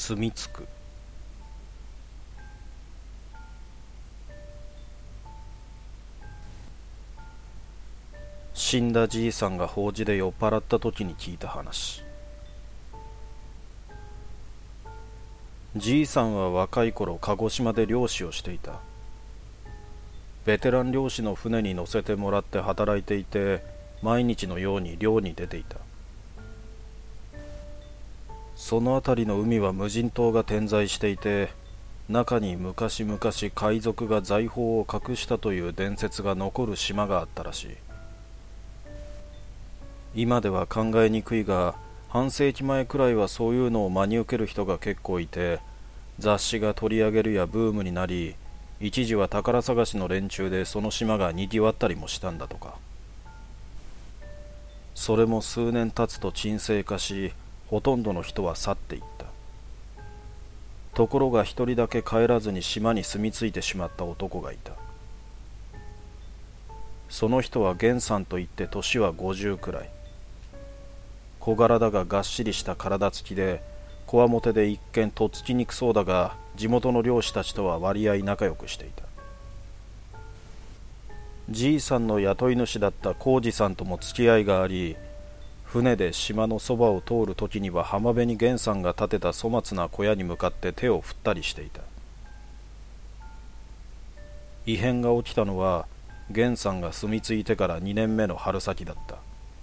住み着く。死んだじいさんが法事で酔っ払った時に聞いた話。じいさんは若い頃鹿児島で漁師をしていた。ベテラン漁師の船に乗せてもらって働いていて、毎日のように漁に出ていた。その辺りの海は無人島が点在していて、中に昔々海賊が財宝を隠したという伝説が残る島があったらしい。今では考えにくいが、半世紀前くらいはそういうのを真に受ける人が結構いて、雑誌が取り上げるやブームになり、一時は宝探しの連中でその島がにぎわったりもしたんだとか。それも数年経つと沈静化し、ほとんどの人は去っていった。ところが一人だけ帰らずに島に住み着いてしまった男がいた。その人は源さんといって年は50くらい。小柄だががっしりした体つきで、こわもてで一見とっつきにくそうだが、地元の漁師たちとは割合仲良くしていた。じいさんの雇い主だった浩二さんとも付き合いがあり、船で島のそばを通る時には浜辺に源さんが建てた粗末な小屋に向かって手を振ったりしていた。異変が起きたのは源さんが住み着いてから2年目の春先だった。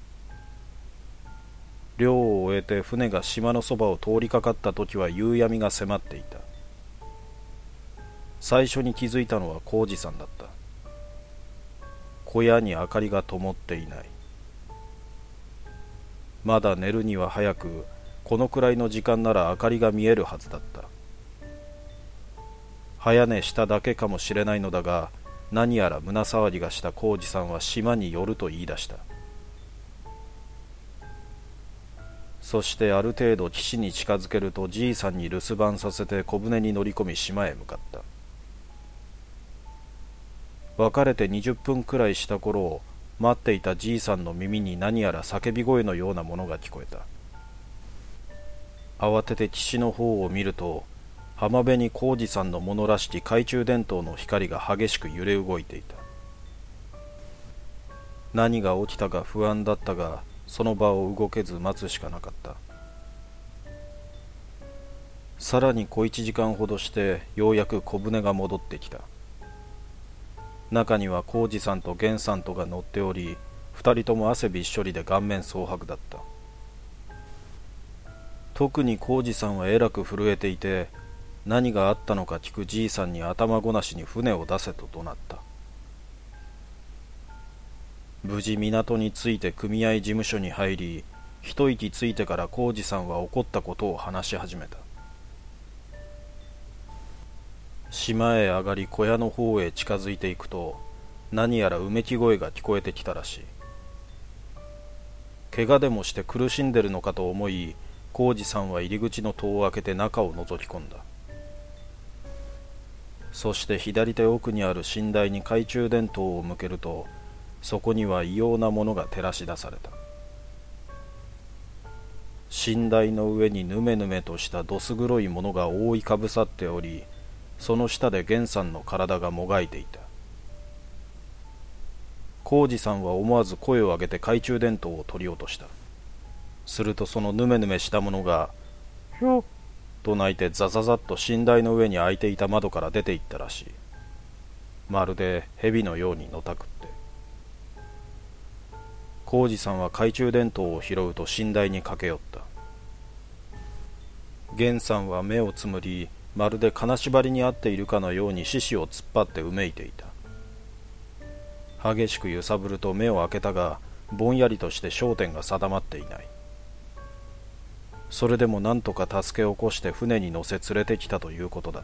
漁を終えて船が島のそばを通りかかった時は夕闇が迫っていた。最初に気づいたのは浩二さんだった。小屋に明かりが灯っていない。まだ寝るには早く、このくらいの時間なら明かりが見えるはずだった。早寝しただけかもしれないのだが、何やら胸騒ぎがした浩二さんは島に寄ると言い出した。そしてある程度岸に近づけるとじいさんに留守番させて小舟に乗り込み島へ向かった。別れて20分くらいした頃、待っていたじいさんの耳に何やら叫び声のようなものが聞こえた。慌てて岸の方を見ると、浜辺に浩二さんのものらしき懐中電灯の光が激しく揺れ動いていた。何が起きたか不安だったが、その場を動けず待つしかなかった。さらに小1時間ほどしてようやく小舟が戻ってきた。中には浩二さんと源さんとが乗っており、二人とも汗びっしょりで顔面蒼白だった。特に浩二さんはえらく震えていて、何があったのか聞くじいさんに頭ごなしに船を出せと怒鳴った。無事港に着いて組合事務所に入り、一息ついてから浩二さんは起こったことを話し始めた。島へ上がり小屋の方へ近づいていくと、何やらうめき声が聞こえてきたらしい。怪我でもして苦しんでるのかと思い、浩二さんは入り口の戸を開けて中を覗き込んだ。そして左手奥にある寝台に懐中電灯を向けると、そこには異様なものが照らし出された。寝台の上にぬめぬめとしたどす黒いものが覆いかぶさっており、その下で源さんの体がもがいていた。浩二さんは思わず声を上げて懐中電灯を取り落とした。するとそのぬめぬめしたものがひょっと鳴いてザザザッと寝台の上に開いていた窓から出て行ったらしい。まるで蛇のようにのたくって。浩二さんは懐中電灯を拾うと寝台に駆け寄った。源さんは目をつむり、まるで金縛りにあっているかのように獅子を突っ張ってうめいていた。激しく揺さぶると目を開けたが、ぼんやりとして焦点が定まっていない。それでも何とか助け起こして船に乗せ連れてきたということだった。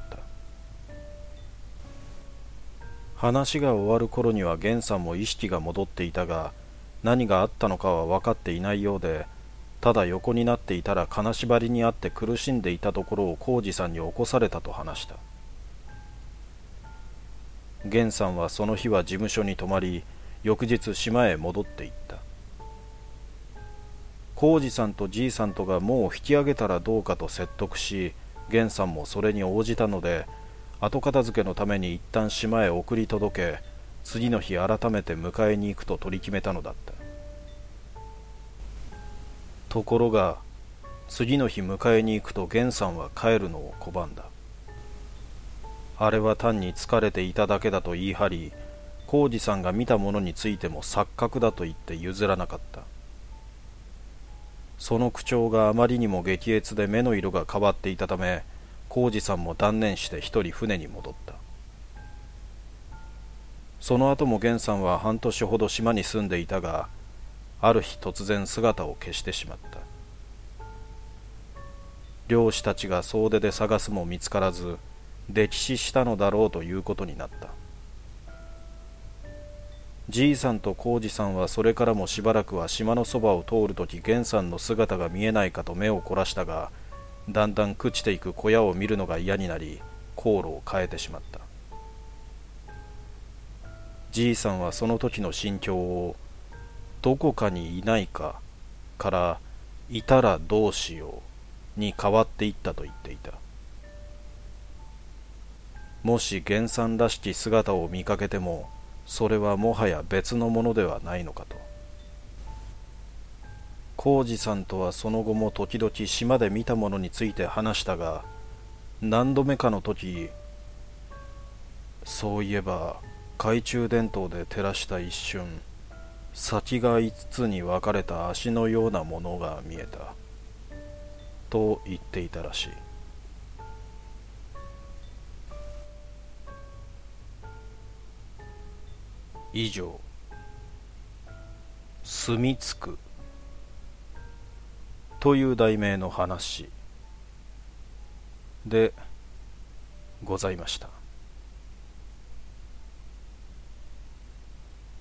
話が終わる頃には源さんも意識が戻っていたが、何があったのかは分かっていないようで、ただ横になっていたら金縛りにあって苦しんでいたところを浩二さんに起こされたと話した。源さんはその日は事務所に泊まり、翌日島へ戻っていった。浩二さんとじいさんとがもう引き上げたらどうかと説得し、 源さんもそれに応じたので、後片付けのために一旦島へ送り届け、次の日改めて迎えに行くと取り決めたのだった。ところが次の日迎えに行くと源さんは帰るのを拒んだ。あれは単に疲れていただけだと言い張り、浩二さんが見たものについても錯覚だと言って譲らなかった。その口調があまりにも激烈で目の色が変わっていたため、浩二さんも断念して一人船に戻った。その後も源さんは半年ほど島に住んでいたが、ある日突然姿を消してしまった。漁師たちが総出で探すも見つからず、溺死したのだろうということになった。じいさんと浩二さんはそれからもしばらくは島のそばを通るとき源さんの姿が見えないかと目を凝らしたが、だんだん朽ちていく小屋を見るのが嫌になり、航路を変えてしまった。じいさんはその時の心境を、どこかにいないかからいたらどうしように変わっていったと言っていた。もし源さんらしき姿を見かけても、それはもはや別のものではないのかと。浩二さんとはその後も時々島で見たものについて話したが、何度目かの時、そういえば懐中電灯で照らした一瞬、先が5つに分かれた足のようなものが見えたと言っていたらしい。以上、住み着くという題名の話でございました。